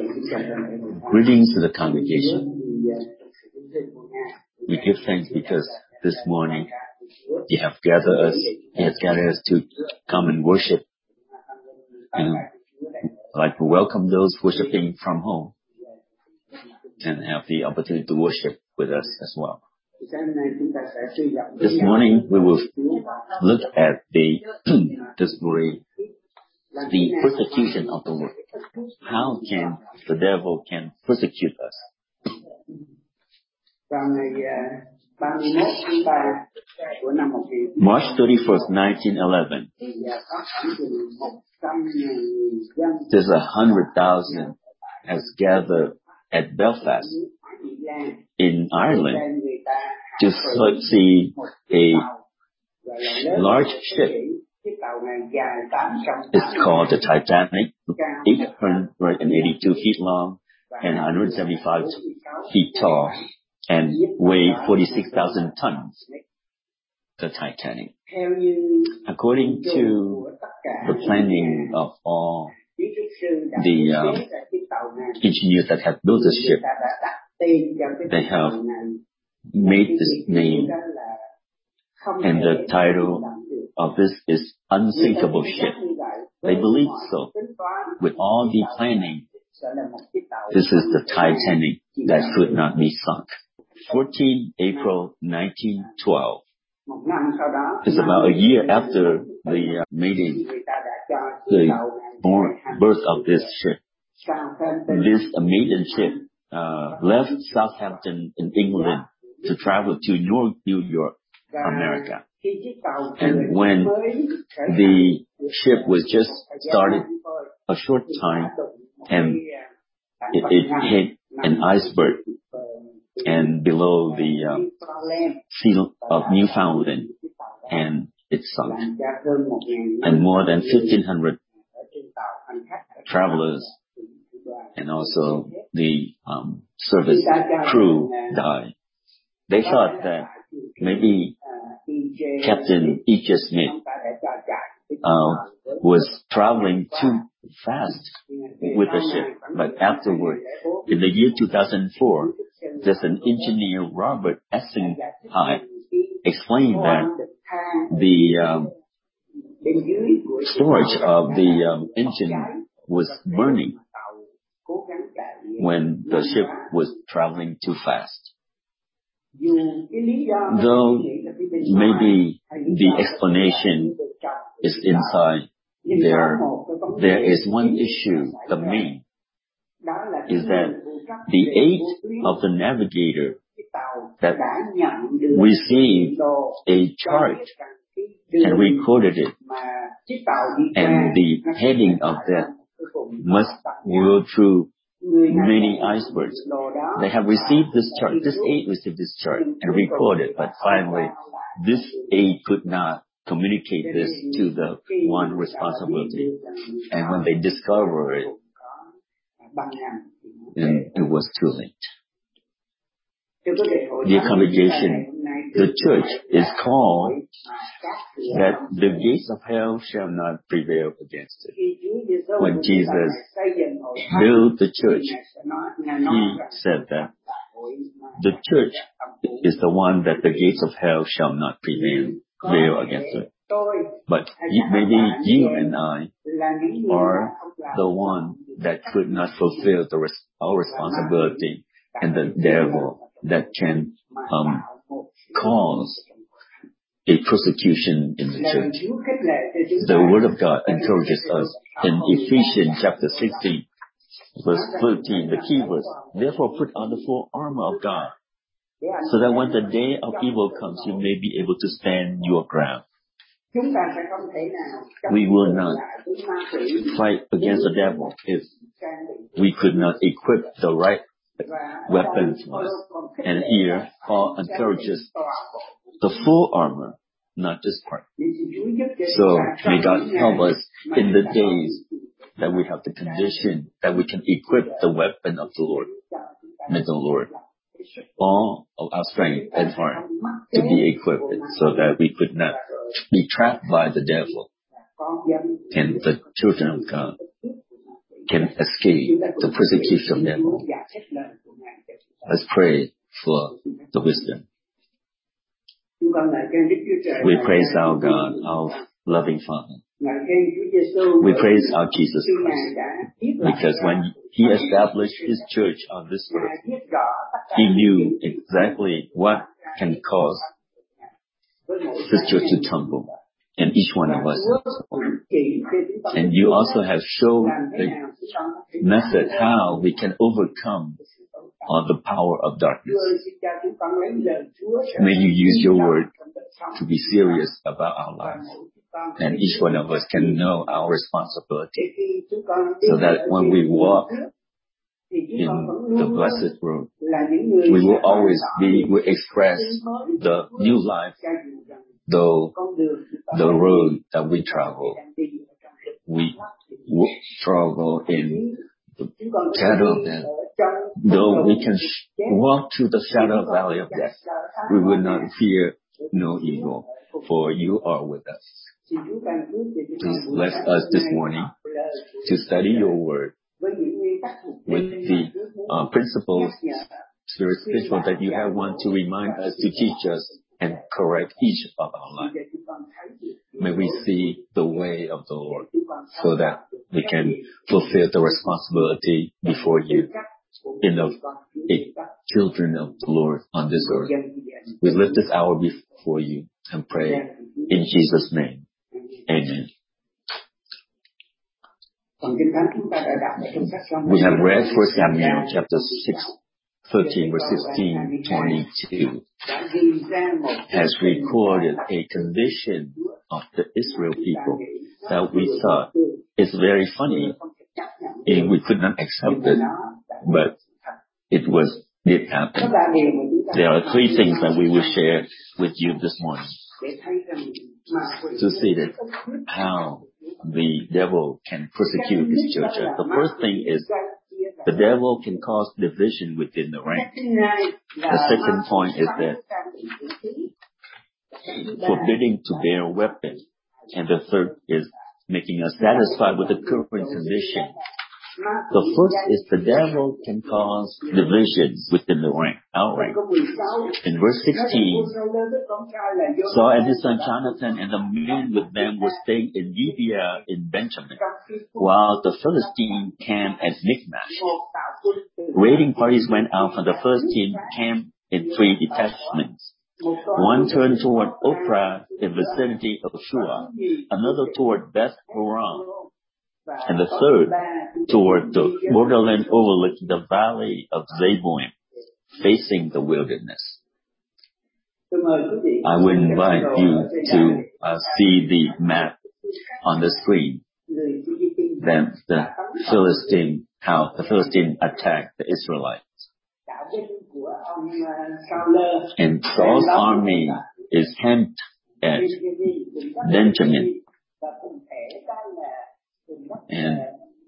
Greetings to the congregation. We give thanks because this morning He has gathered us to come and worship. And I'd like to welcome those worshiping from home and have the opportunity to worship with us as well. This morning we will look at the persecution of the Lord. How can the devil persecute us? March 31st, 1911. There's 100,000 has gathered at Belfast in Ireland to see a large ship. It's called the Titanic, 882 feet long and 175 feet tall, and weigh 46,000 tons. The Titanic. According to the planning of all the engineers that have built the ship, they have made this name, and the title of this is Unsinkable Ship. They believe so. With all the planning, this is the Titanic that could not be sunk. 14 April 1912. It's about a year after the birth of this ship. This maiden ship left Southampton in England to travel to New York, America. And when the ship was just started a short time, and it hit an iceberg and below the sea of Newfoundland, and it sunk. And more than 1,500 travelers and also the service crew died. They thought that maybe Captain E.J. Smith was traveling too fast with the ship. But afterward, in the year 2004, there's an engineer, Robert Essinghai, explained that the storage of the engine was burning when the ship was traveling too fast. Though maybe the explanation is inside there is one issue. The main is that the aid of the navigator that received a chart and recorded it, and the heading of that must go through many icebergs. They have received this chart. This aid received this chart and recorded, but finally this aid could not communicate this to the one responsibility. And when they discover it, then it was too late. Dear congregation, the church is called that the gates of hell shall not prevail against it. When Jesus built the church, He said that the church is the one that the gates of hell shall not prevail against it. But maybe you and I are the one that could not fulfill our responsibility, and the devil that can cause a persecution in the church. The Word of God encourages us in Ephesians chapter 16, verse 13, the key verse. Therefore put on the full armor of God, so that when the day of evil comes, you may be able to stand your ground. We will not fight against the devil if we could not equip the right weapons for us. And here Paul encourages the full armor, not just part. So may God help us in the days that we have the condition that we can equip the weapon of the Lord. May the Lord all of our strength and heart to be equipped so that we could not be trapped by the devil and the children of God can escape the persecution of the devil. Let's pray for the wisdom. We praise our God, our loving Father. We praise our Jesus Christ, because when He established His church on this earth, He knew exactly what can cause this church to tumble, and each one of us. And you also have shown the method how we can overcome the power of darkness. May you use your word to be serious about our lives, and each one of us can know our responsibility, so that when we walk in the blessed road, we will always will express the new life, though the road that we travel, we travel in the shadow of death. Though we can walk through the shadow of the valley of death, we will not fear no evil, for you are with us. Please bless us this morning to study your word with the principles, spiritual that you have want to remind us, to teach us and correct each of our lives. May we see the way of the Lord, so that we can fulfill the responsibility before you in the children of the Lord on this earth. We lift this hour before you and pray in Jesus' name. Amen. We have read 1 Samuel chapter 13 verse 16, 22 has recorded a condition of the Israel people that we thought is very funny, and we could not accept it, but it did happen. There are three things that we will share with you this morning to see that how the devil can persecute his children. The first thing is the devil can cause division within the rank. The second point is that forbidding to bear a weapon. And the third is making us satisfied with the current condition. The first is the devil can cause division within the rank, our rank. In verse 16, Saul and his son Jonathan and the men with them were staying in Gibeah in Benjamin, while the Philistine camped at Michmash. Raiding parties went out from the Philistine camp in 3 detachments. One turned toward Ophrah in the vicinity of Shua, another toward Beth Horon, and the third toward the borderland overlooking the valley of Zeboim, facing the wilderness. I would invite you to see the map on the screen. Then how the Philistine attacked the Israelites. And Saul's army is camped at Benjamin. And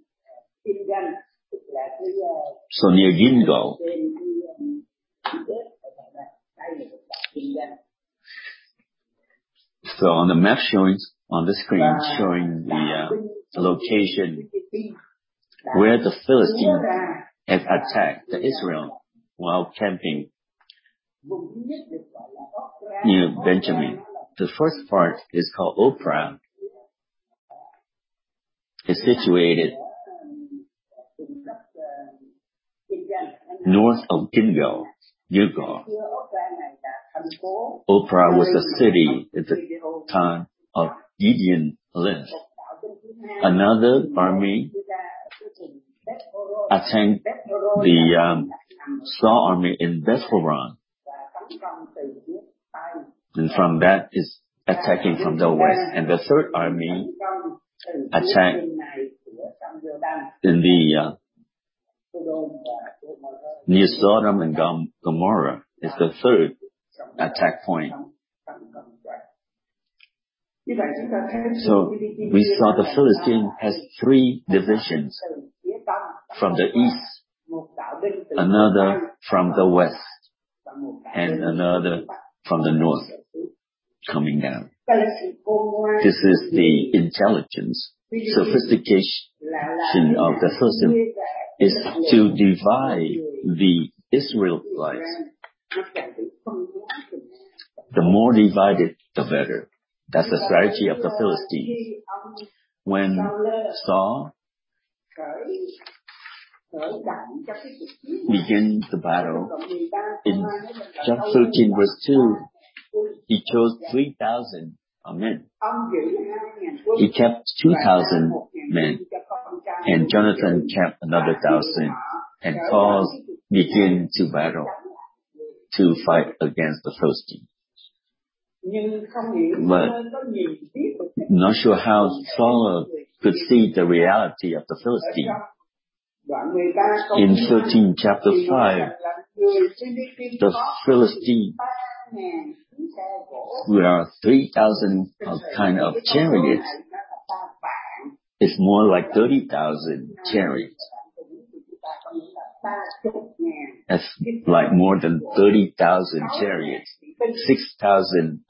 so near Gilgal. So on the map on the screen showing the location where the Philistines had attacked the Israel while camping near Benjamin. The first part is called Ophrah. Is situated north of Gilgal. Ophrah was a city at the time of Gideon lived. Another army attacked the Saul army in Beth Horon, and from that is attacking from the west. And the third army attacked in the near Sodom and Gomorrah is the third attack point. So we saw the Philistine has 3 divisions, from the east, another from the west, and another from the north coming down. This is the intelligence sophistication of the Philistines is to divide the Israelites. The more divided, the better. That's the strategy of the Philistines. When Saul began the battle, in chapter 13 verse 2, he chose 3,000 men. He kept 2,000 men, and Jonathan kept another 1,000, and Saul began to battle to fight against the Philistines. But not sure how Saul could see the reality of the Philistines. In 13 chapter 5, the Philistines were 3,000 kind of chariots. It's more like 30,000 chariots. That's like more than 30,000 chariots, 6,000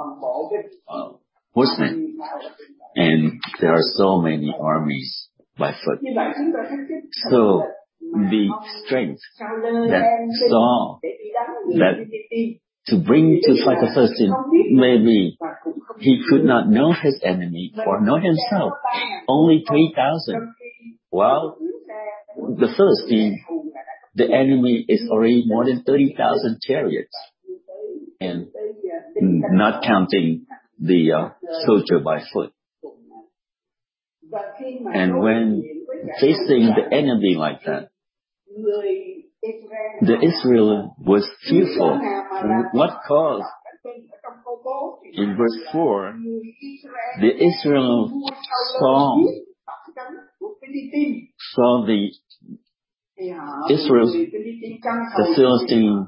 horsemen, and there are so many armies by foot. So the strength that Saul to bring to fight the Philistines, maybe he could not know his enemy or know himself. Only 3,000. While the Philistine, the enemy is already more than 30,000 chariots, and not counting the soldier by foot. And when facing the enemy like that, the Israel was fearful. What caused? In verse 4, the Israel saw the Philistine,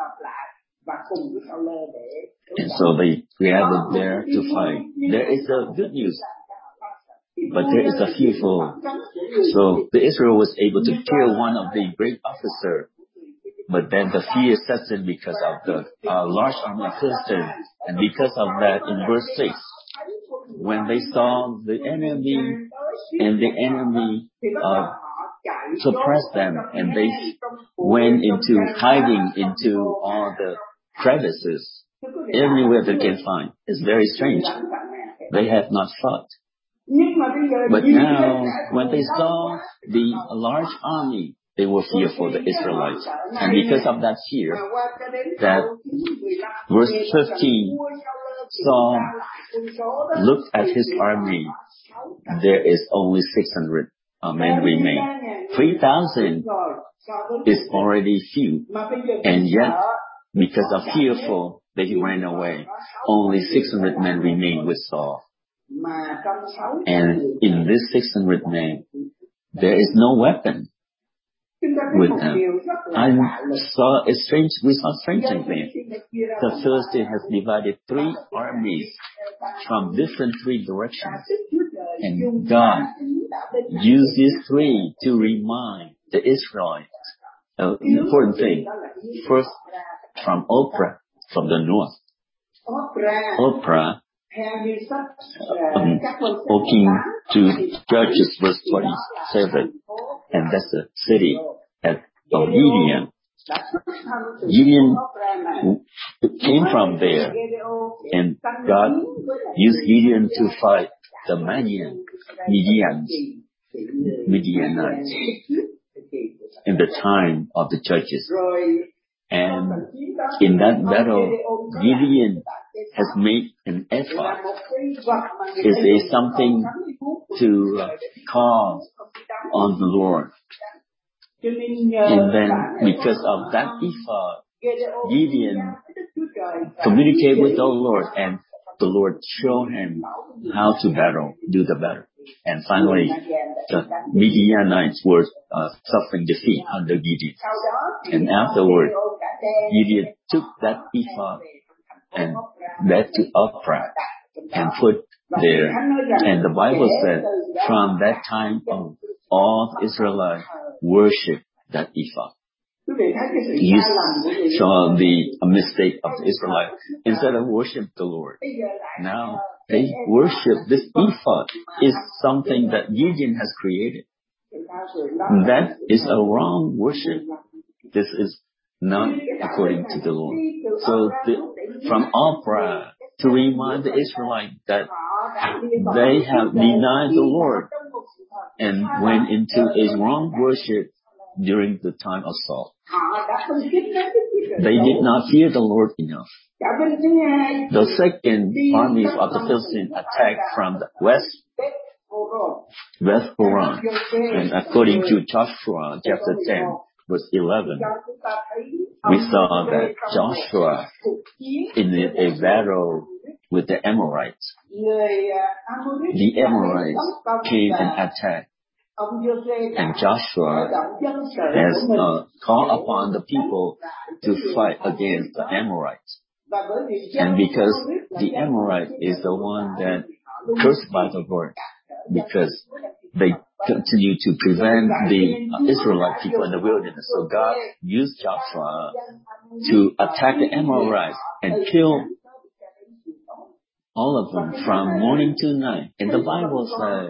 and so they gathered there to fight. There is a good news, but there is a fearful. So the Israel was able to kill one of the great officers, but then the fear sets in because of the large army of Philistines, and because of that, in verse 6, when they saw the enemy, and the enemy suppressed them, and they went into hiding into all the crevices, everywhere they can find. It's very strange. They have not fought. But now, when they saw the large army, they were fearful, the Israelites. And because of that fear, that verse 15, Saul looked at his army. There is only 600 men remain. 3,000 is already few. And yet, because of fearful, they ran away. Only 600 men remain with Saul. And in this 600 men, there is no weapon with them. We saw strange thing. The Philistine has divided 3 armies from different 3 directions. And God used these 3 to remind the Israelites an important thing. First, from Ophrah, from the north. Ophrah, walking to Judges verse 27, and that's the city of Gideon. Gideon came from there, and God used Gideon to fight the Midianites in the time of the Judges. And in that battle, Gideon has made an effort. It is something to call on the Lord. And then, because of that effort, Gideon communicated with the Lord, and the Lord showed him how to do the battle. And finally, the Midianites were suffering defeat under Gideon. And afterward, Gideon took that ephod and led to Ophrah and put there. And the Bible said, from that time on, all Israelites worship that ephod. You saw the mistake of the Israelites. Instead of worship the Lord, now they worship this ephod. Is something that Gideon has created. That is a wrong worship. This is not according to the Lord. So from Oprah to remind the Israelites that they have denied the Lord and went into a wrong worship during the time of Saul. They did not fear the Lord enough. The second armies of the Philistines attacked from the west Horon. And according to Joshua chapter 10, verse 11, we saw that Joshua in a battle with the Amorites. The Amorites came and attacked. And Joshua has called upon the people to fight against the Amorites. And because the Amorite is the one that cursed by the Lord, because they continue to prevent the Israelite people in the wilderness. So God used Joshua to attack the Amorites and kill all of them from morning to night. And the Bible says,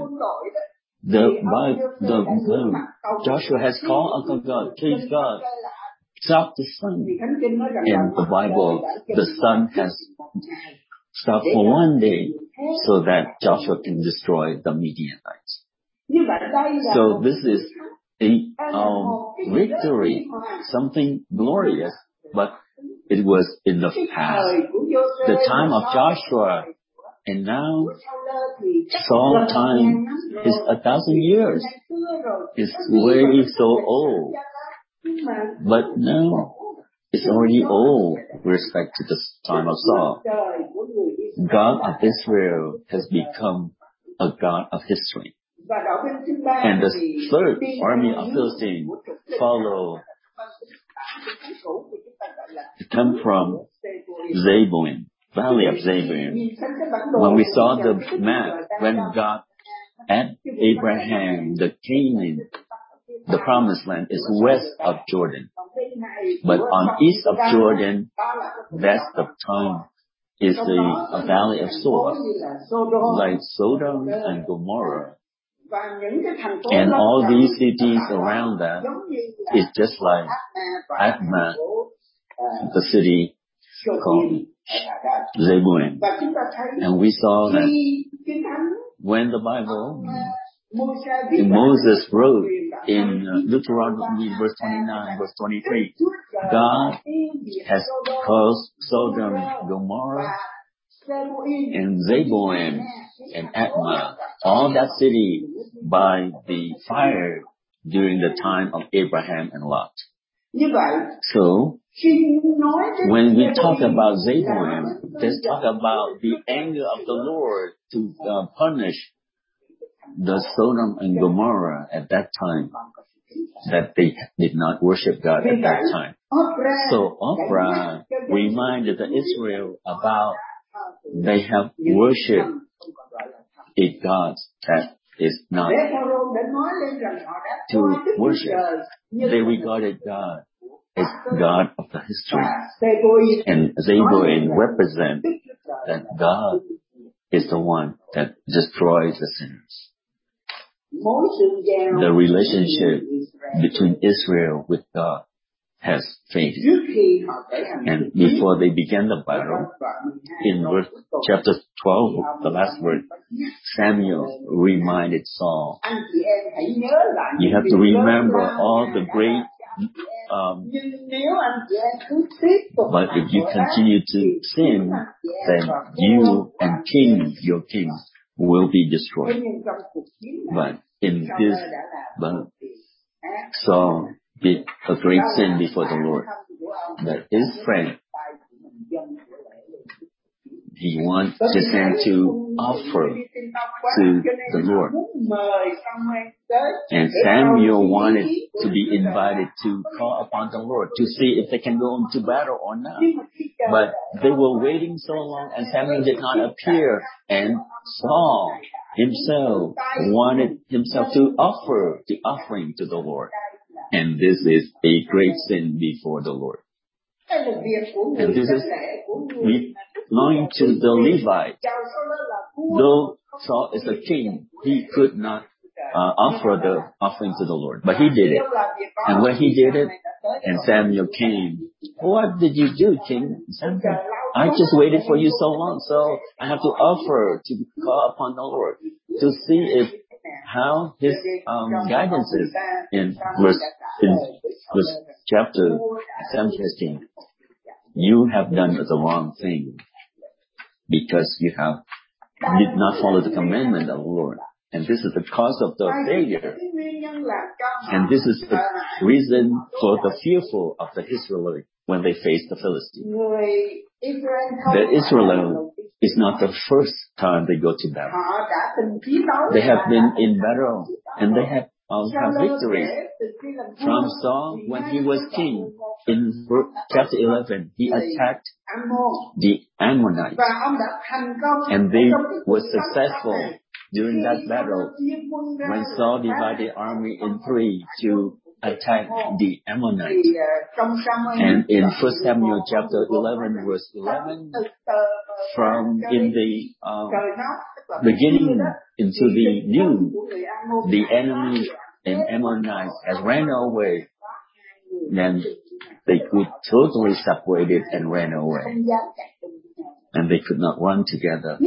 Joshua has called unto God, please God, stop the sun. And the Bible, the sun has stopped for one day so that Joshua can destroy the Midianites. So this is a victory, something glorious, but it was in the past, the time of Joshua. And now, Saul's time is 1,000 years. It's way so old. But now, it's already old with respect to the time of Saul. God of Israel has become a God of history. And the third army of Philistines follow, come from Zeboim. Valley of Zeboim. When we saw the map, when God at Abraham, the Canaan, the promised land is west of Jordan. But on east of Jordan, that's the time, is the valley of Zoar, like Sodom and Gomorrah. And all these cities around that is just like Admah, the city called Zeboim. And we saw that when the Bible, Moses wrote in Deuteronomy verse 29, verse 23, God has caused Sodom, Gomorrah, and Zeboim, and Admah, all that city by the fire during the time of Abraham and Lot. So, when we talk about Zeboim, let's talk about the anger of the Lord to punish the Sodom and Gomorrah at that time, that they did not worship God at that time. So Oprah reminded the Israel about they have worshipped a God that is not to worship. They regarded God as God of the history. And Zeboim represents that God is the one that destroys the sinners. The relationship between Israel with God has faded. And before they began the battle, in verse chapter 12, the last verse, Samuel reminded Saul, you have to remember all the great but if you continue to sin, then you and your king will be destroyed. But in this, Saul did a great sin before the Lord, that his friend, he wants just him to offer to the Lord. And Samuel wanted to be invited to call upon the Lord to see if they can go into battle or not. But they were waiting so long and Samuel did not appear. And Saul himself wanted himself to offer the offering to the Lord. And this is a great sin before the Lord. And this is belonging to the Levite. Though Saul is a king, he could not offer the offering to the Lord. But he did it. And when he did it, and Samuel came, "What did you do, King Samuel? I just waited for you so long, so I have to offer to call upon the Lord to see if how his guidance is." In verse chapter 17, "You have done the wrong thing because you did not follow the commandment of the Lord. And this is the cause of the failure. And this is the reason for the fearful of the Israelites when they face the Philistines." The Israelites is not the first time they go to battle. They have been in battle and they have victory. From Saul, when he was king, in chapter 11, he attacked the Ammonites. And they were successful during that battle when Saul divided the army in three to attack the Ammonites. And in 1 Samuel chapter 11 verse 11, from in the beginning into the noon, the enemy and Ammonites has ran away. Then they could totally separated and ran away. And they could not run together.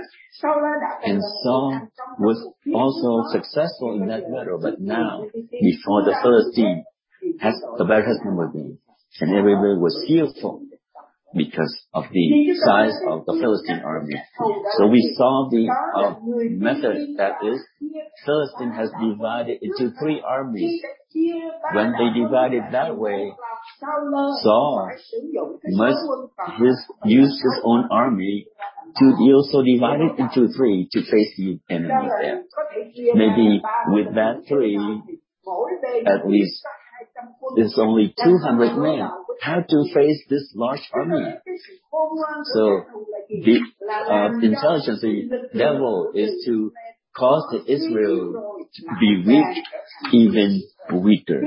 And Saul was also successful in that battle, but now, before the Philistine, the battle has never been. And everybody was fearful because of the size of the Philistine army. So we saw the method, that is, Philistine has divided into three armies. When they divided that way, Saul must use his own army to also divide it into three to face the enemy there. Maybe with that three, at least there's only 200 men. How to face this large army? So the intelligence of the devil is to cause the Israel to be weak, even weaker.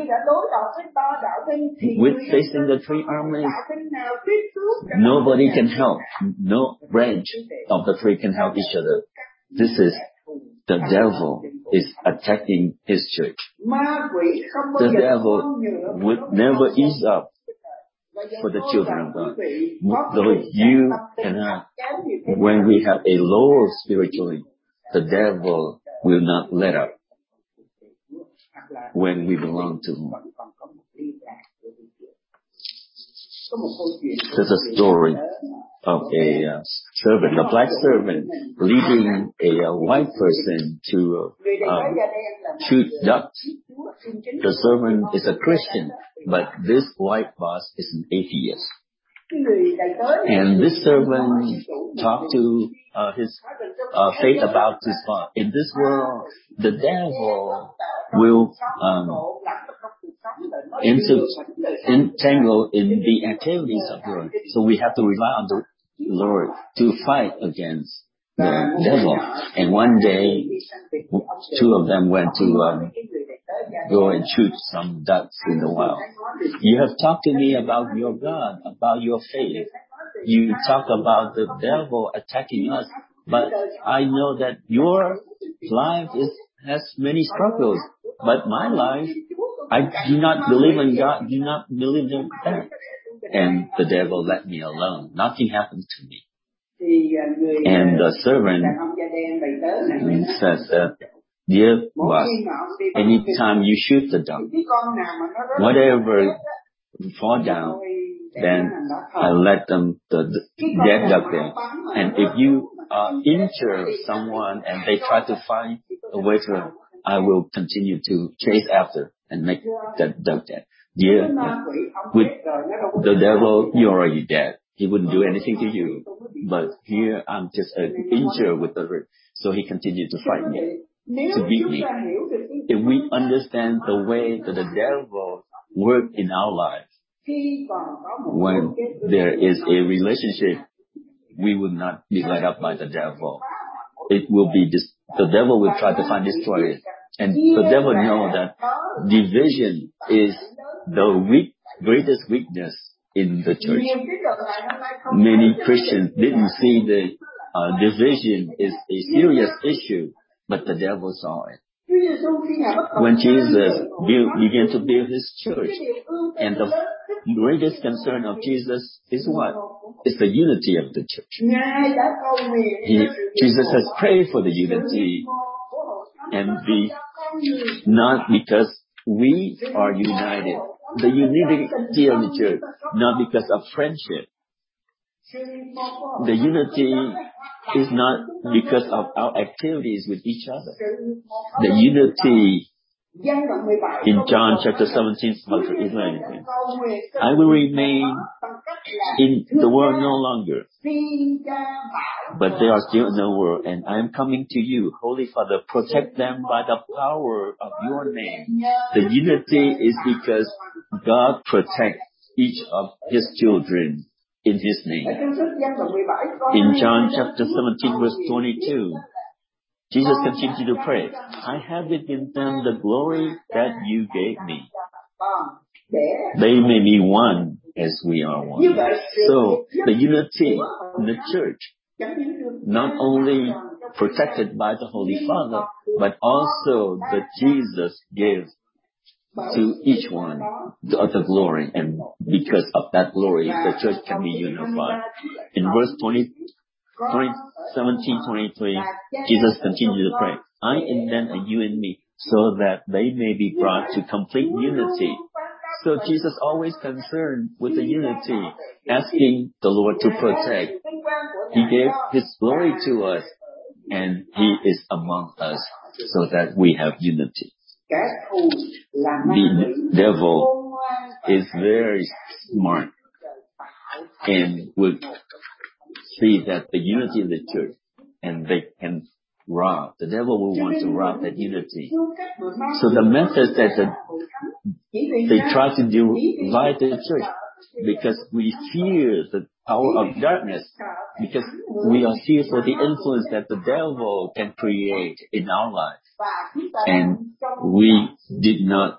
With facing the three armies, nobody can help. No branch of the three can help each other. This is the devil is attacking his church. The devil would never ease up for the children of God. Though you and I, when we have a low spiritually, the devil will not let up when we belong to him. There's a story of a servant, a black servant, leading a white person to shoot ducks. The servant is a Christian, but this white boss is an atheist. And this servant talked to his faith about his God. In this world, the devil will entangle in the activities of the Lord. So we have to rely on the Lord to fight against the devil. And one day, two of them went to go and shoot some ducks in the wild. You have talked to me about your God, about your faith. You talk about the devil attacking us, but I know that your life has many struggles. But my life, I do not believe in God, do not believe in that. And the devil let me alone. Nothing happened to me. And the servant says that, "Dear boss, anytime you shoot the duck, whatever fall down, then I let the dead duck there. And if you injure someone and they try to find a way to, I will continue to chase after and make that duck dead. Dear, with the devil, you're already dead. He wouldn't do anything to you. But here I'm just injured with the rib." So he continued to fight me, to beat me. If we understand the way that the devil works in our life, when there is a relationship, we will not be led up by the devil. It will be the devil will try to find destroy it. And the devil knows that division is the greatest weakness in the church. Many Christians didn't see the division is a serious issue, but the devil saw it. When Jesus began to build his church, and the greatest concern of Jesus is what? It's the unity of the church. Jesus has prayed for the unity, and not because we are united. The unity of the church, not because of friendship. The unity is not because of our activities with each other. The unity in John chapter 17, is anything. I will remain in the world no longer, but they are still in the world, and I am coming to you. Holy Father, protect them by the power of your name. The unity is because God protects each of his children in his name. In John chapter 17, verse 22, Jesus continued to pray, I have in them the glory that you gave me. They may be one as we are one. So the unity in the church, not only protected by the Holy Father, but also that Jesus gives to each one the glory. And because of that glory, the church can be unified. In verse 17:23, Jesus continued to pray, I in them and you in me, so that they may be brought to complete unity. So Jesus always concerned with the unity, asking the Lord to protect. He gave his glory to us, and he is among us, so that we have unity. The devil is very smart and would see that the unity of the church, and they can rob. The devil will want to rob that unity. So the method that they try to divide the church, because we fear the power of darkness, because we are fearful of the influence that the devil can create in our lives. And we did not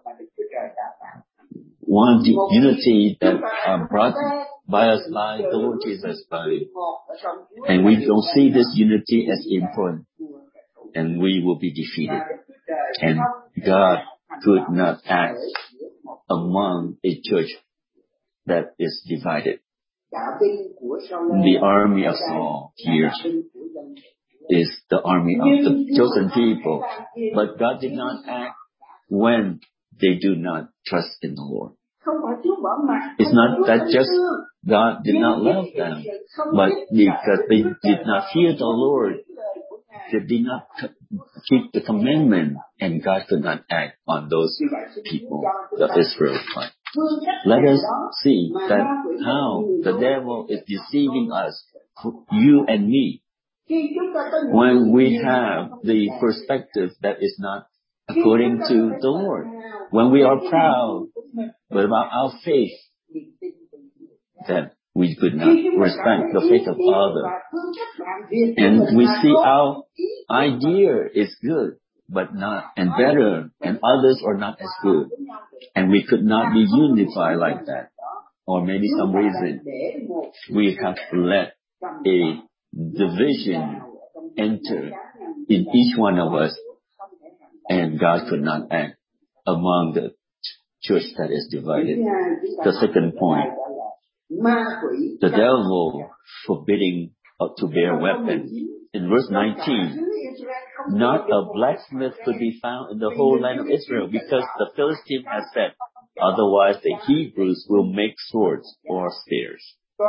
want the unity that brought by us by the Lord Jesus Christ. And we don't see this unity as important, and we will be defeated. And God could not act among a church that is divided. The army of Saul here is the army of the chosen people, but God did not act when they do not trust in the Lord. It's not that just God did not love them, but because they did not fear the Lord, they did not keep the commandment, and God could not act on those people, the Israelites. Let us see that how the devil is deceiving us, you and me, when we have the perspective that is not according to the Lord. When we are proud about our faith, that we could not respect the faith of others. And we see our idea is good, but not, and better, and others are not as good. And we could not be unified like that. Or maybe some reason we have let a division enter in each one of us, and God could not act among the church that is divided. The second point, the devil forbidding to bear weapons. In verse 19, not a blacksmith could be found in the whole land of Israel, because the Philistine has said, otherwise the Hebrews will make swords or spears.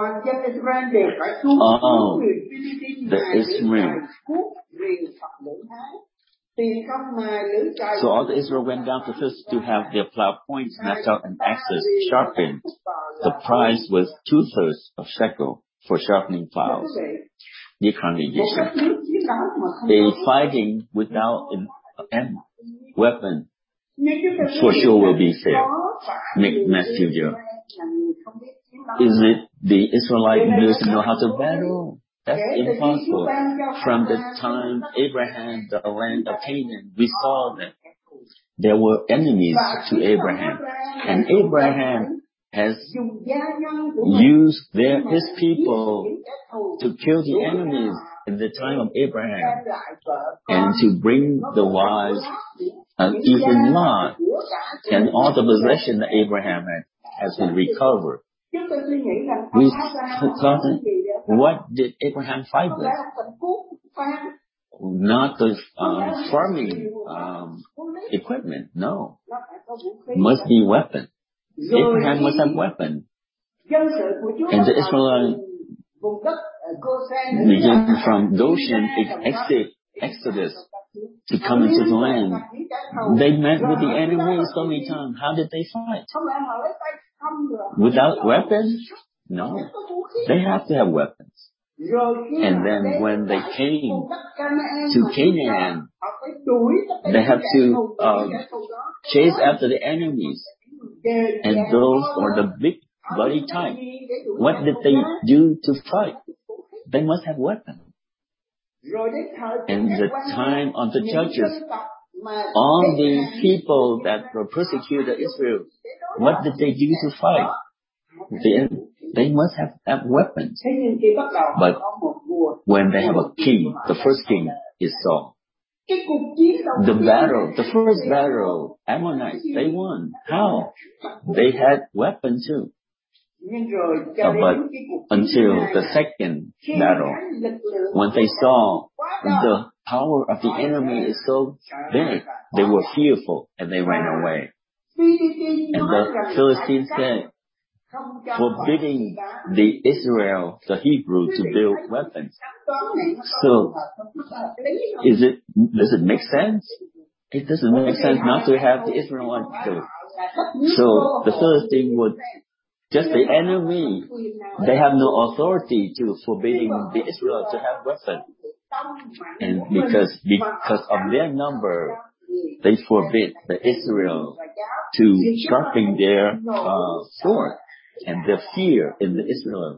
All the Israel. So all the Israel went down to Philistine to have their plow points snatched out and axes sharpened. The price was 2/3 of shekel for sharpening plows. Dear congregation, a fighting without a weapon for sure will be failed. Matthew, is it the Israelite doesn't know how to battle? That's impossible. From the time Abraham, the land of Canaan, we saw that there were enemies to Abraham. And Abraham has used his people to kill the enemies in the time of Abraham and to bring the wives and even Lot and all the possession that Abraham has been recovered. We thought, what did Abraham fight with? Not the farming equipment, no. Must be weapon. Abraham must have weapon. And the Israelites began from Goshen, Exodus, to come into the land. They met with the enemy so many times. How did they fight? Without weapons? No. They have to have weapons. And then when they came to Canaan, they have to chase after the enemies. And those are the big bloody type. What did they do to fight? They must have weapons. In the time of the judges, all the people that were persecuted Israel, what did they do to fight? They must have weapons. But when they have a king, the first king is Saul. The first battle, Ammonites, they won. How? They had weapons too. But until the second battle, when they saw the power of the enemy is so big, they were fearful and they ran away. And the Philistines said, forbidding the Hebrew to build weapons. So, does it make sense? It doesn't make sense not to have the Israelites do it. So, the Philistine would, just the enemy, they have no authority to forbidding the Israelites to have weapons. And because of their number, they forbid the Israel to sharpen their sword. And the fear in the Israel.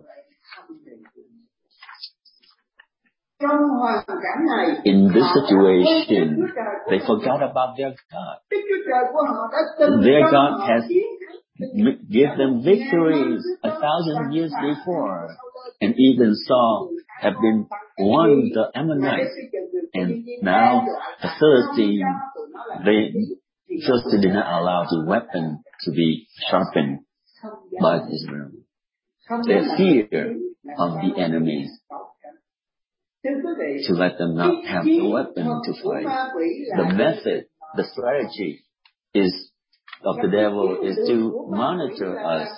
In this situation, they forgot about their God. Their God has given them victories 1,000 years before. And even Saul had been won the Ammonites. And now the Philistines, they did not allow the weapon to be sharpened by Israel. Their fear of the enemies to let them not have the weapon to fight. The method, the strategy of the devil is to monitor us,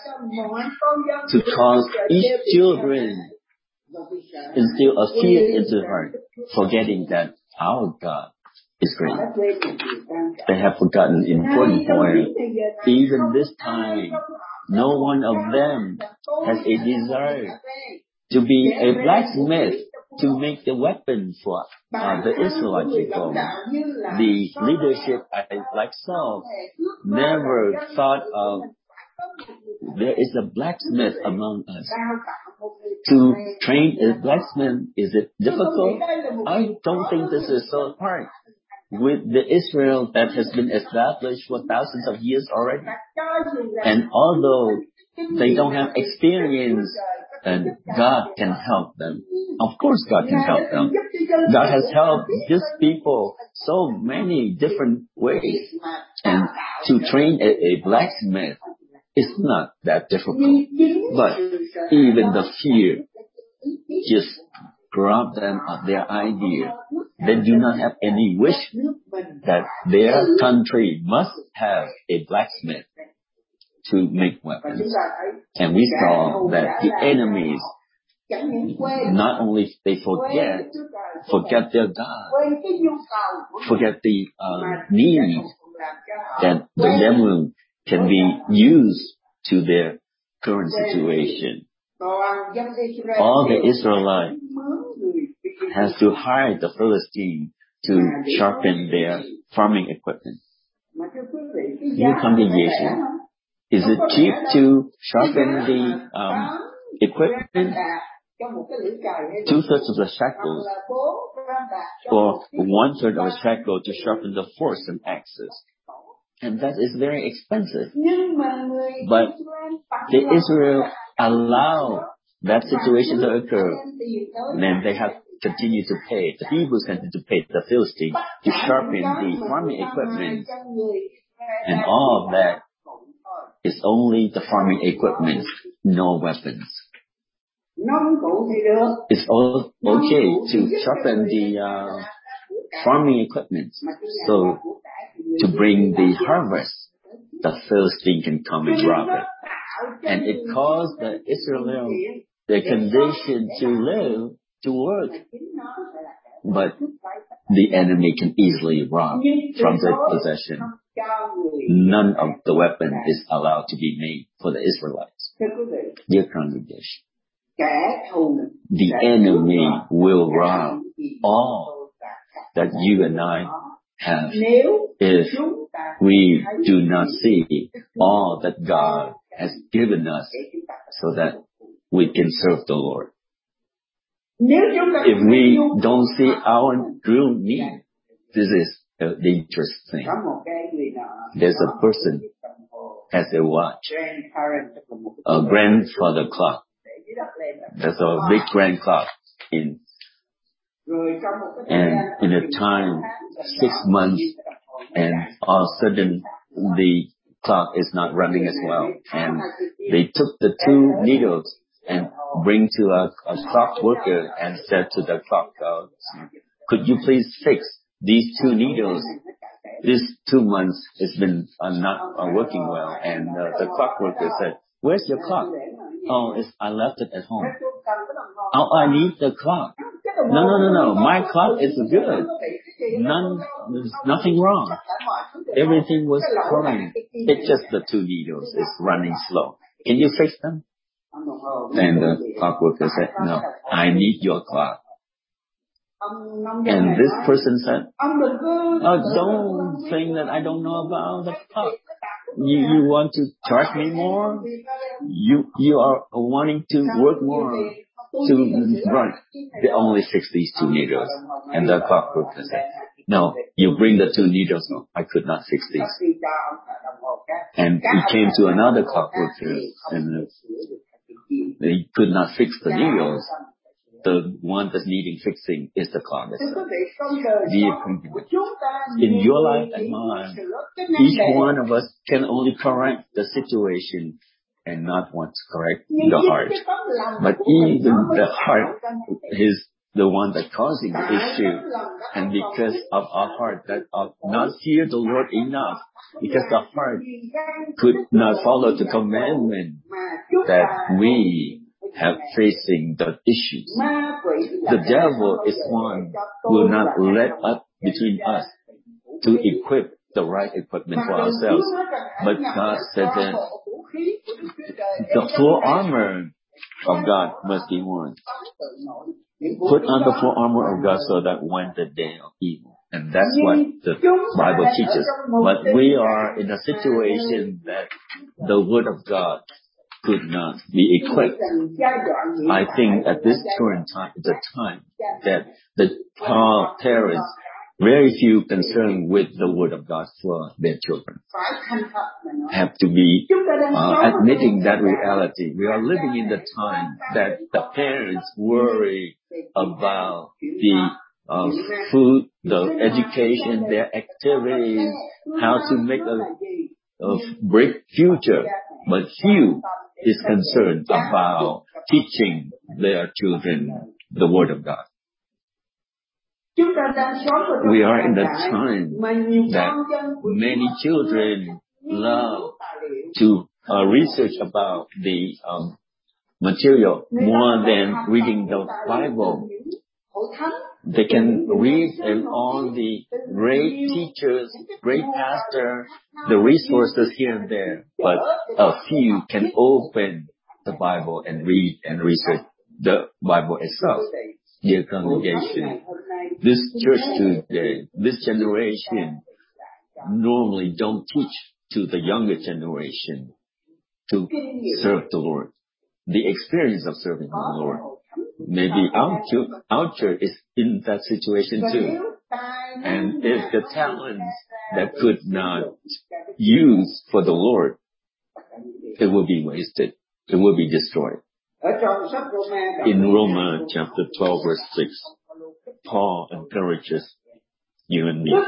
to cause each children instill a fear into their heart, forgetting that our God is great. They have forgotten important point. Even this time, no one of them has a desire to be a blacksmith to make the weapon for the Israelite people. The leadership, like Saul, never thought of there is a blacksmith among us. To train a blacksmith, is it difficult? I don't think this is so hard. With the Israel that has been established for thousands of years already. And although they don't have experience, and God can help them. Of course God can help them. God has helped these people so many different ways. And to train a blacksmith is not that difficult. But even the fear just rob them of their idea. They do not have any wish that their country must have a blacksmith to make weapons. And we saw that the enemies, not only they forget their God, forget the need that the devil can be used to their current situation. All the Israelites has to hire the Philistine to sharpen their farming equipment. New congregation, is it cheap to sharpen the equipment? 2/3 of the shekels, or 1/3 of a shekel to sharpen the forks and axes. And that is very expensive. But the Israel allowed that situation to occur. Then they have continued to pay. The Hebrews continued to pay the Philistines to sharpen the farming equipment. And all of that is only the farming equipment, no weapons. It's all okay to sharpen the farming equipment. So to bring the harvest, the Philistine can come and rob it. And it caused the Israel the condition to live, to work. But the enemy can easily rob from their possession. None of the weapon is allowed to be made for the Israelites. Dear congregation, the enemy will rob all that you and I have if we do not see all that God has given us so that we can serve the Lord. If we don't see our true need, this is a dangerous thing. There's a person has a watch, a grandfather clock. There's a big grand clock and in a time 6 months, and all of a sudden the clock is not running as well. And they took the 2 needles and bring to a clock worker and said to the clock, could you please fix these 2 needles? This 2 months has been not working well. And the clock worker said, where's your clock? Oh, I left it at home. Oh, I need the clock. No. My clock is good. There's nothing wrong. Everything was correct. It's just the 2 needles is running slow. Can you fix them? And the clock worker said, no, I need your clock. And this person said, don't think that I don't know about the clock. You want to charge me more? You are wanting to work more to run. They only fix these 2 needles. And the clock worker said, no, you bring the 2 needles. No, I could not fix these. And he came to another clock worker and they could not fix the needles. The one that's needing fixing is the clock itself. In your life and mine, each one of us can only correct the situation and not want to correct the heart. But even the heart is the one that's causing the issue. And because of our heart that not fear the Lord enough, because the heart could not follow the commandment that we have facing the issues. The devil is one who will not let up between us to equip the right equipment for ourselves. But God said that the full armor of God must be worn. Put on the full armor of God so that when the day of evil. And that's what the Bible teaches. But we are in a situation that the Word of God could not be equipped. I think at this current time, the time that the parents, very few concerned with the Word of God for their children, have to be admitting that reality. We are living in the time that the parents worry about the food, the education, their activities, how to make a bright future. But few is concerned about teaching their children the Word of God. We are in the time that many children love to research about the material more than reading the Bible. They can read and all the great teachers, great pastor, the resources here and there, but a few can open the Bible and read and research the Bible itself. Dear congregation, this church today, this generation normally don't teach to the younger generation to serve the Lord. The experience of serving the Lord. Maybe our church is in that situation too. And if the talents that could not use for the Lord, it will be wasted. It will be destroyed. In Romans chapter 12 verse 6, Paul encourages you and me.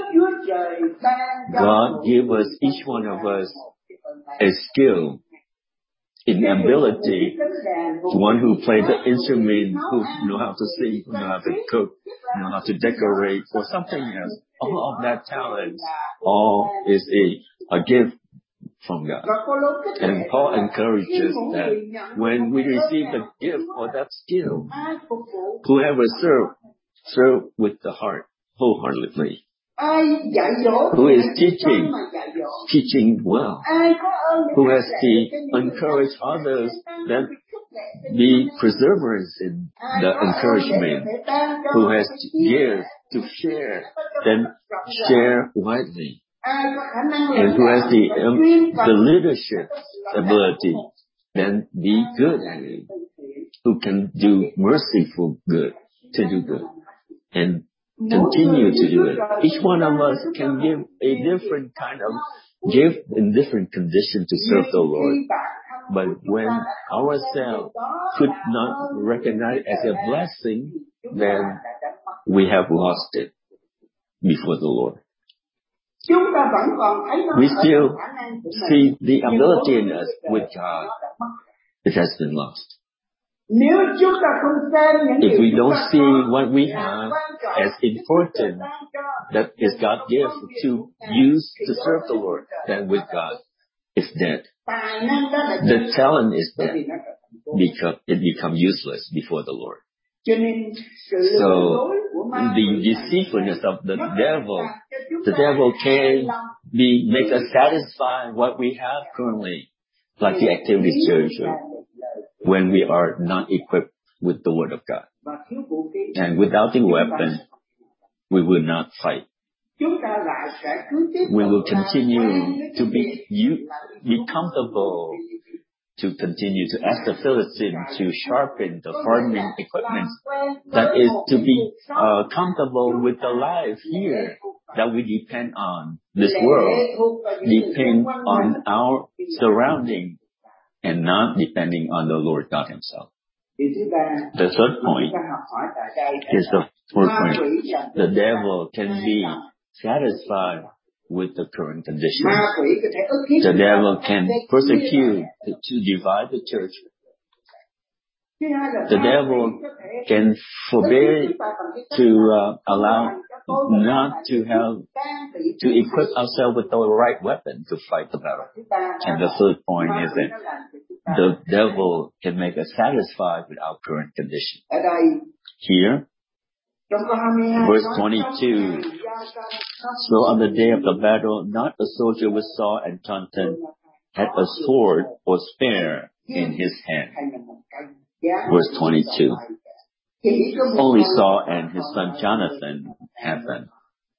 God gave us, each one of us, a skill in ability. One who plays the instrument, who know how to sing, who know how to cook, know how to decorate, or something else. All of that talent, all is a gift from God. And Paul encourages that when we receive the gift or that skill, whoever serve with the heart, wholeheartedly. Who is teaching well. Who has to encourage others, then be perseverance in the encouragement. Who has to give, to share, then share widely. And who has the leadership ability, then be good at it. Who can do merciful good, to do good. And continue to do it. Each one of us can give a different kind of gift in different conditions to serve the Lord. But when ourselves could not recognize it as a blessing, then we have lost it before the Lord. We still see the ability in us with God. It has been lost. If we don't see what we have as important, that is God's gift to use to serve the Lord, then with God, it's dead. The talent is dead because it becomes useless before the Lord. So the deceitfulness of the devil can make us satisfy what we have currently, like the activities church, when we are not equipped with the Word of God. And without the weapon, we will not fight. We will continue to be comfortable, to continue to ask the Philistine to sharpen the farming equipment. That is to be comfortable with the life here that we depend on. This world depend on our surrounding and not depending on the Lord God Himself. The third point is the devil can be satisfied with the current condition. The devil can persecute to divide the church. The devil can forbid to allow not to equip ourselves with the right weapon to fight the battle. And the third point is that the devil can make us satisfied with our current condition. Here, verse 22. So on the day of the battle, not a soldier with Saul and Jonathan had a sword or spear in his hand. Verse 22. Only Saul and his son Jonathan had them.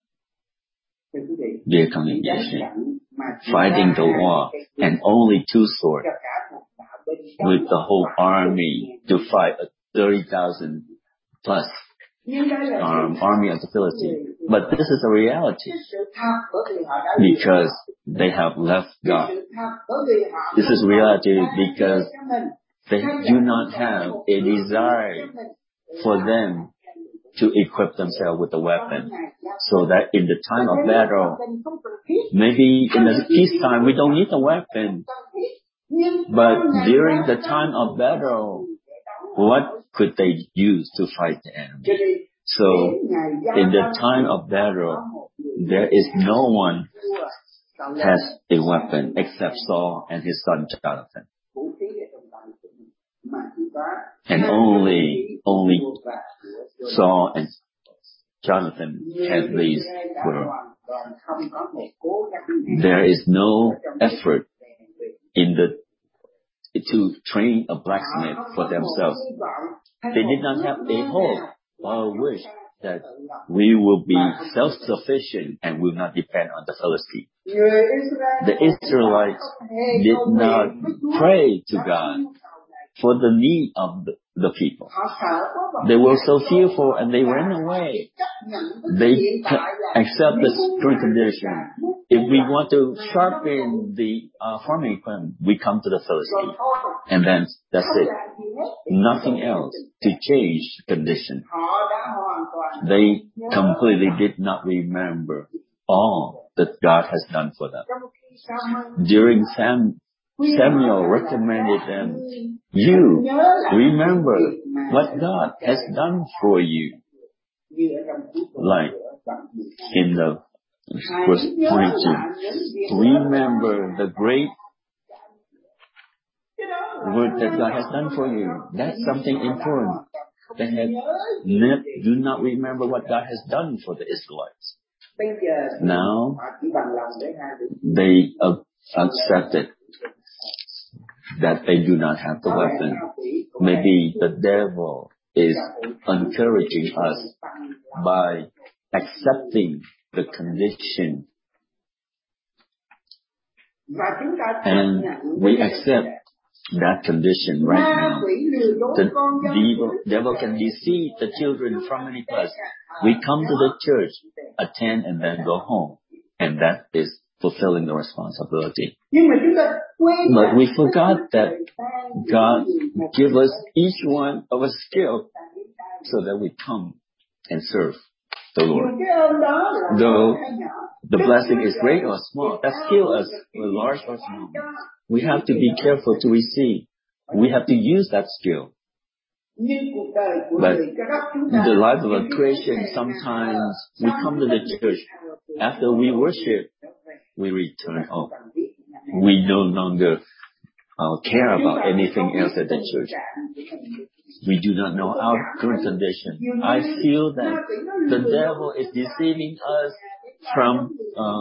Their congregation fighting the war, and only two swords with the whole army to fight a 30,000 plus army of the Philistines. But this is a reality because they have left God. This is reality because they do not have a desire for them to equip themselves with a weapon. So that in the time of battle, maybe in the peacetime we don't need a weapon. But during the time of battle, what could they use to fight the enemy? So in the time of battle, there is no one has a weapon except Saul and his son Jonathan. And only Saul and Jonathan had these. There is no effort to train a blacksmith for themselves. They did not have a hope or a wish that we will be self-sufficient and will not depend on the Philistines. The Israelites did not pray to God for the need of the people. They were so fearful and they ran away. They accept the current condition. If we want to sharpen the farming equipment, we come to the Philistines. And then that's it. Nothing else to change the condition. They completely did not remember all that God has done for them. During Samuel recommended them, you remember what God has done for you. Like in the verse 22, remember the great work that God has done for you. That's something important. Do not remember what God has done for the Israelites. Now, they accepted that they do not have the weapon. Maybe the devil is encouraging us by accepting the condition. And we accept that condition right now. The devil can deceive the children from many places. We come to the church, attend, and then go home. And that is fulfilling the responsibility. But we forgot that God gave us each one of a skill so that we come and serve the Lord. Though the blessing is great or small, that skill is large or small. We have to be careful to receive. We have to use that skill. But in the life of a Christian, sometimes we come to the church. After we worship, we return home. We no longer care about anything else at the church. We do not know our current condition. I feel that the devil is deceiving us from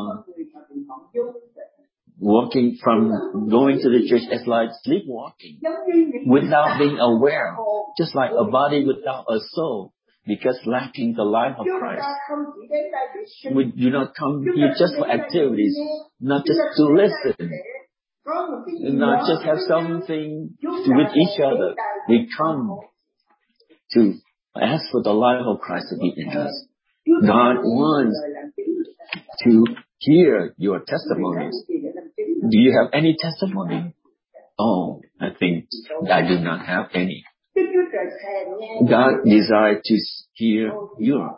going to the church as like sleepwalking without being aware, just like a body without a soul, because lacking the life of Christ. We do not come here just for activities, not just to listen, not just have something with each other. We come to ask for the life of Christ to be in us. God wants to hear your testimonies. Do you have any testimony? Oh, I think I do not have any. God desires to hear your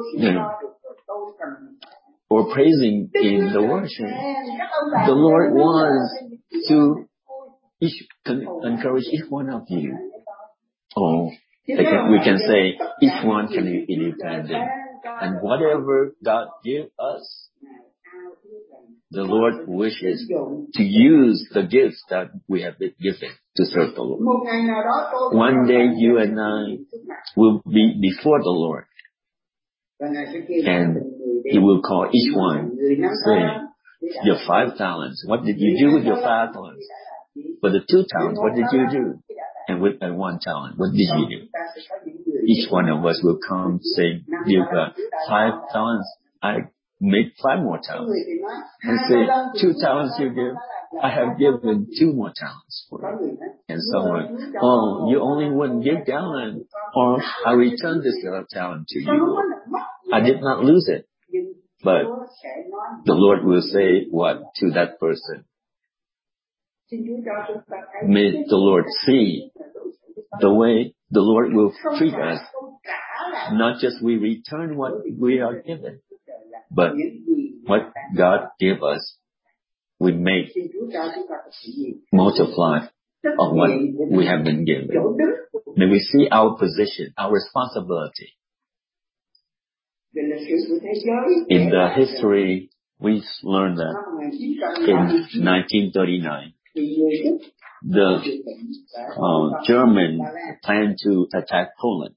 or praising in the worship. The Lord wants to encourage each one of you. Oh, we can say each one can be independent. And whatever God gives us, the Lord wishes to use the gifts that we have been given to serve the Lord. One day you and I will be before the Lord. And He will call each one, say, your 5 talents. What did you do with your 5 talents? For the 2 talents, what did you do? And with that 1 talent, what did you do? Each one of us will come say, give 5 talents. I made 5 more talents. And say, 2 talents you give. I have given 2 more talents for you. And so on. Oh, you only 1 give talent. Or I return this talent to you. I did not lose it. But the Lord will say what to that person? May the Lord see the way the Lord will treat us. Not just we return what we are given, but what God gave us, we make multiply of what we have been given. May we see our position, our responsibility. In the history, we learned that in 1939, the German planned to attack Poland.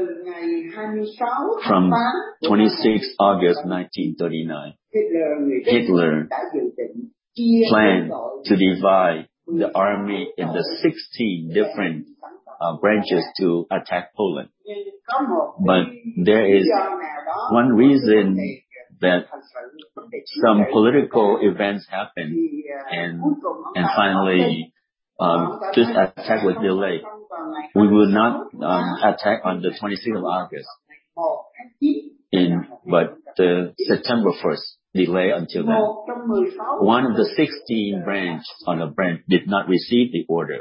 From 26 August 1939, Hitler planned to divide the army into 16 different branches to attack Poland. But there is one reason that some political events happened, and finally this attack was delayed. we will not attack on the 26th of August, but September 1st, delay until then. One of the 16 branch on a branch did not receive the order.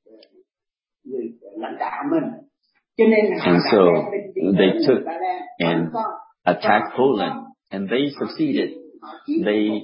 And so they took and attacked Poland, and they succeeded. They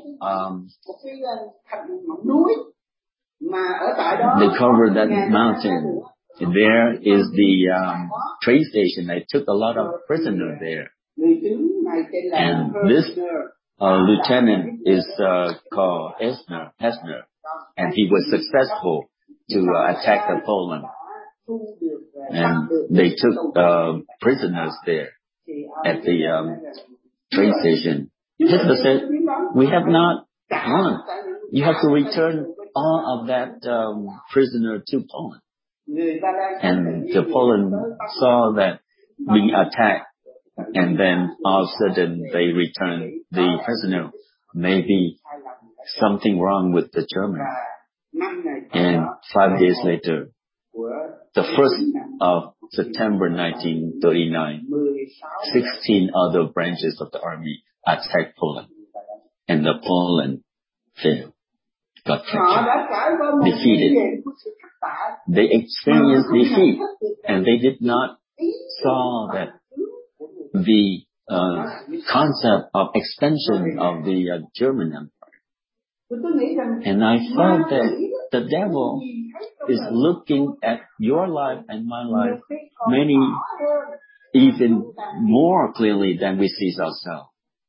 covered that mountain. There is the train station. They took a lot of prisoners there. And this lieutenant is called Hessner, and he was successful to attack Poland. And they took prisoners there at the train station. Hitler said, "We have not won. You have to return all of that prisoner to Poland." And the Poland saw that being attacked, and then all of a sudden they returned the prisoner. Maybe something wrong with the German. And 5 days later, the 1st of September 1939, 16 other branches of the army attacked Poland, and the Poland failed, got captured, defeated. They experienced defeat, and they did not saw that the concept of expansion of the German Empire. And I thought that the devil is looking at your life and my life even more clearly than we see ourselves.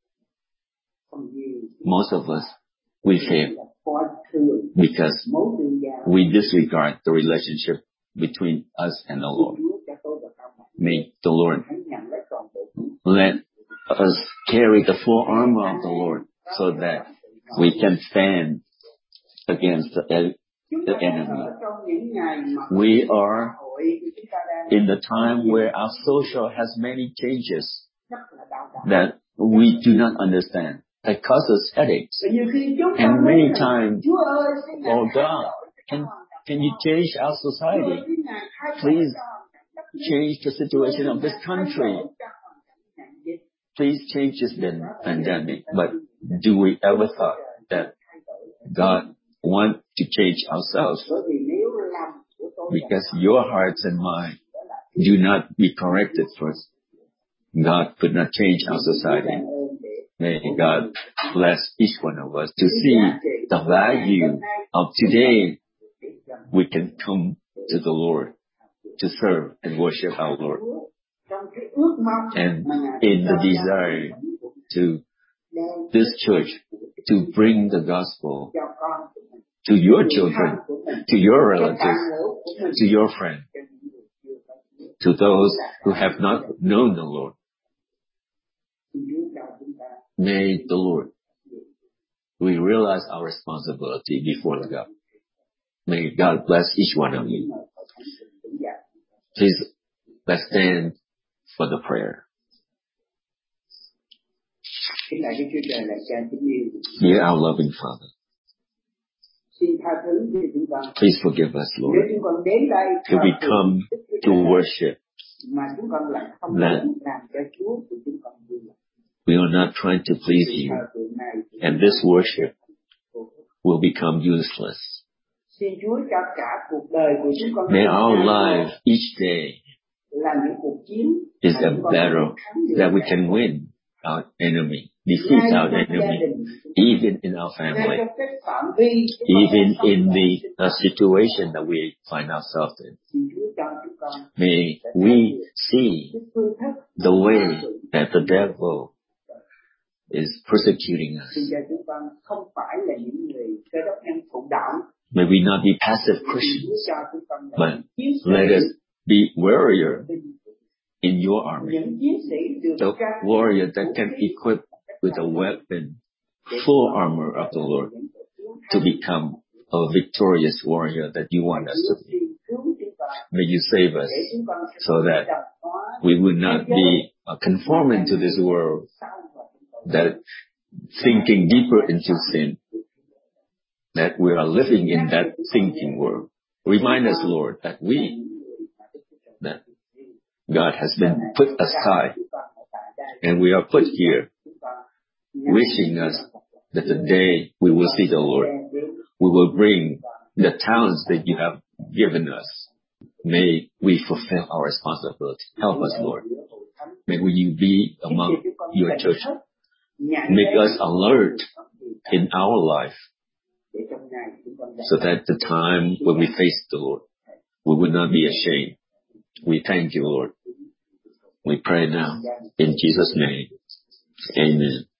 Most of us, we fail because we disregard the relationship between us and the Lord. May the Lord let us carry the full armor of the Lord so that we can stand against the enemy. We are in the time where our social has many changes that we do not understand, that causes headaches. And many times, oh God, can you change our society? Please change the situation of this country. Please change this pandemic. But do we ever thought that God wants to change ourselves? Because your hearts and mine do not be corrected first. God could not change our society. May God bless each one of us to see the value of today. We can come to the Lord to serve and worship our Lord. And in the desire to this church to bring the gospel to your children, to your relatives, to your friends, to those who have not known the Lord. May the Lord, we realize our responsibility before God. May God bless each one of you. Please, let's stand for the prayer. Dear our loving Father, please forgive us, Lord, if we come to worship that we are not trying to please you, and this worship will become useless. May our life each day is a battle that we can win our enemy, defeat our enemy, even in our family, even in the situation that we find ourselves in. May we see the way that the devil is persecuting us. May we not be passive Christians, but let us be warrior in your army. The warrior that can equip with a weapon, full armor of the Lord, to become a victorious warrior that you want us to be. May you save us so that we would not be conforming to this world, that sinking deeper into sin, that we are living in that sinking world. Remind us, Lord, that we God has been put aside, and we are put here, wishing us that the day we will see the Lord, we will bring the talents that you have given us. May we fulfill our responsibility. Help us, Lord. May you be among your church. Make us alert in our life, so that the time when we face the Lord, we will not be ashamed. We thank you, Lord. We pray now in Jesus' name. Amen.